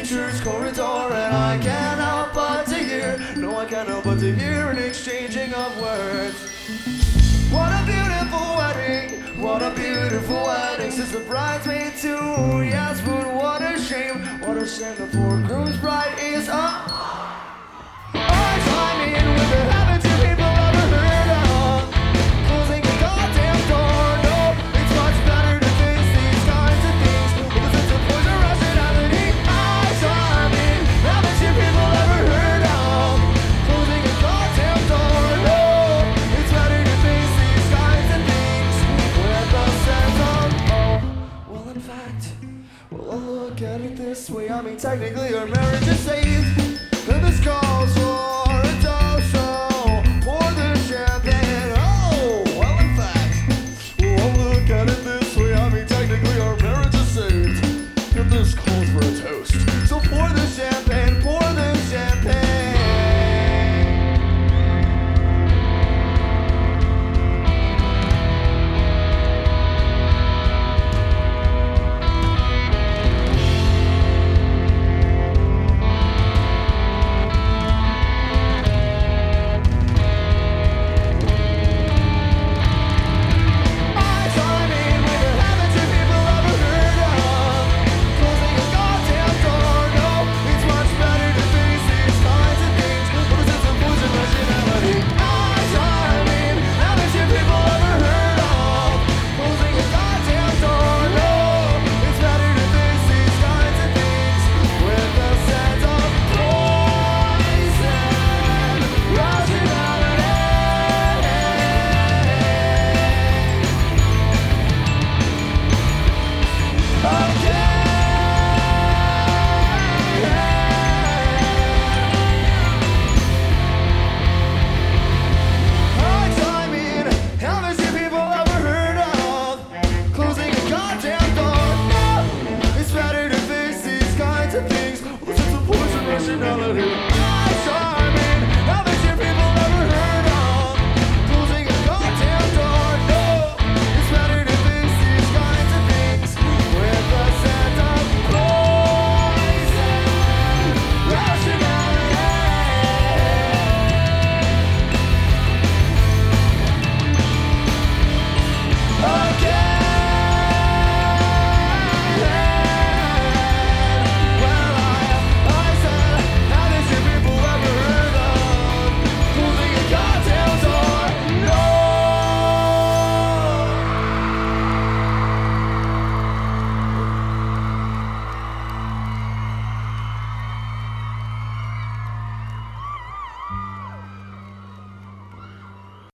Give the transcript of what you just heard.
nature's corridor, and I can't help but to hear, no, I can't help but to hear an exchanging of words. What a beautiful wedding, what a beautiful wedding, says the bridesmaid too. Yes, but what a shame the poor groom's bride is up. I'm climbing with the habits you people ever heard of, closing the goddamn door. No, it's much better to face these kinds of things with a sense of poison rationality. I'm climbing habits you people ever heard of, closing the goddamn door. No, it's better to face these kinds of things with a sense of, oh, well, in fact, well, I'll look at it this way. I mean, technically our marriage is saved, and this calls for a toast, so pour the champagne. Oh, well, in fact, well, I'll look at it this way. I mean, technically our marriage is saved, and this calls for a toast, so pour the champagne, pour the champagne. Things, with a sense of poison rationality.